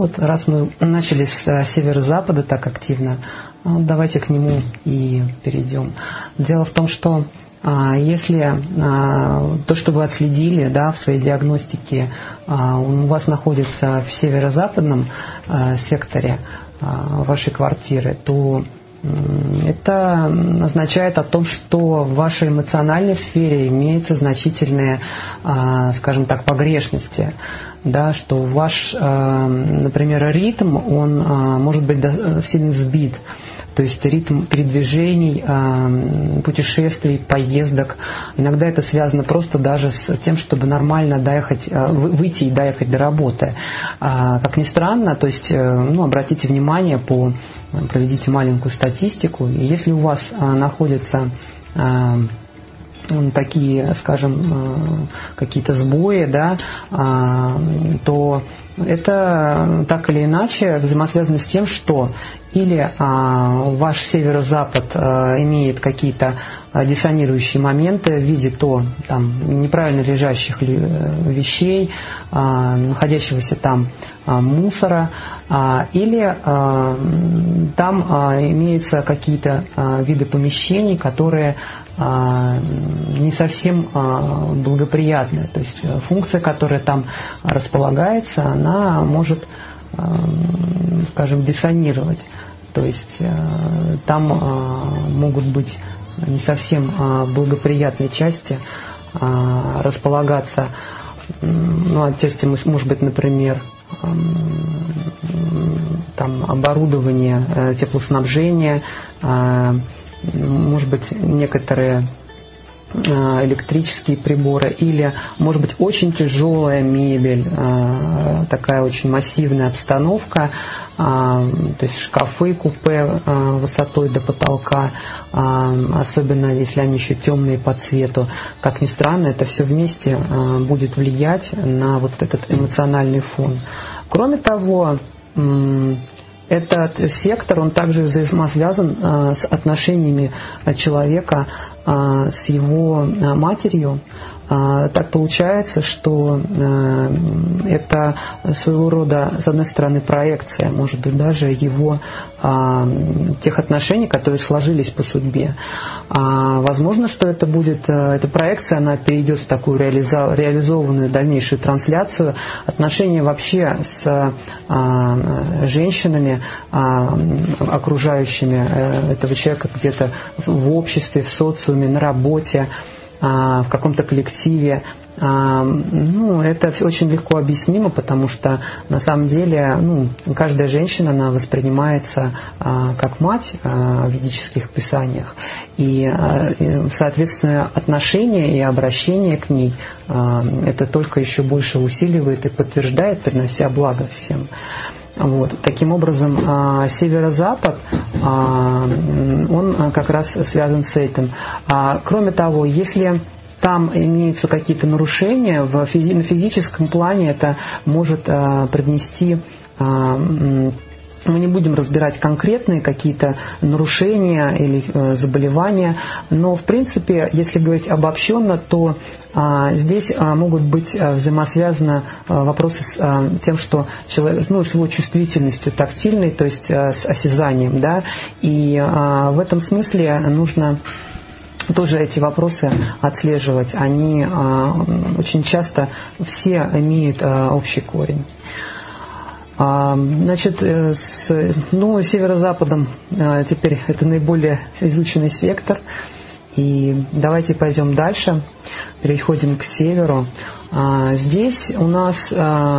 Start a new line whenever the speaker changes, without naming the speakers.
Вот раз мы начали с северо-запада так активно, давайте к нему и перейдем. Дело в том, что если то, что вы отследили, да, в своей диагностике, у вас находится в северо-западном секторе вашей квартиры, то это означает о том, что в вашей эмоциональной сфере имеются значительные, скажем так, погрешности. Да, что ваш, например, ритм, он может быть сильно сбит. То есть ритм передвижений, путешествий, поездок. Иногда это связано просто даже с тем, чтобы нормально доехать, выйти и доехать до работы. Как ни странно, то есть, обратите внимание, проведите маленькую статистику. И если у вас находятся такие, скажем, какие-то сбои, да, то это так или иначе взаимосвязано с тем, что или ваш северо-запад имеет какие-то диссонирующие моменты в виде неправильно лежащих вещей, находящегося там мусора, или там имеются какие-то виды помещений, которые не совсем благоприятны. То есть функция, которая там располагается, она может, скажем, диссонировать. То есть там могут быть не совсем благоприятные части располагаться. Отчасти, может быть, например, там оборудование, теплоснабжения, может быть, некоторые электрические приборы, или, может быть, очень тяжелая мебель, такая очень массивная обстановка, то есть шкафы, купе высотой до потолка, особенно если они еще темные по цвету. Как ни странно, это все вместе будет влиять на вот этот эмоциональный фон. Кроме того, этот сектор, он также взаимосвязан с отношениями человека с его матерью. Так получается, что это своего рода, с одной стороны, проекция, может быть, даже его тех отношений, которые сложились по судьбе. Возможно, что это будет, эта проекция, она перейдет в такую реализованную дальнейшую трансляцию. Отношения вообще с женщинами, окружающими этого человека где-то в обществе, в социуме, на работе, в каком-то коллективе. Это очень легко объяснимо, потому что на самом деле каждая женщина, она воспринимается как мать в ведических писаниях, и соответственно отношение и обращение к ней это только еще больше усиливает и подтверждает, принося благо всем. Таким образом, северо-запад, он как раз связан с этим. Кроме того, если там имеются какие-то нарушения, на физическом плане это может привнести... Мы не будем разбирать конкретные какие-то нарушения или заболевания, но в принципе, если говорить обобщенно, то здесь могут быть взаимосвязаны вопросы с тем, что человек, с его чувствительностью тактильной, то есть с осязанием, да, и в этом смысле нужно тоже эти вопросы отслеживать. Они очень часто все имеют общий корень. Значит, с северо-западом теперь это наиболее изученный сектор. И давайте пойдем дальше, переходим к северу. Здесь у нас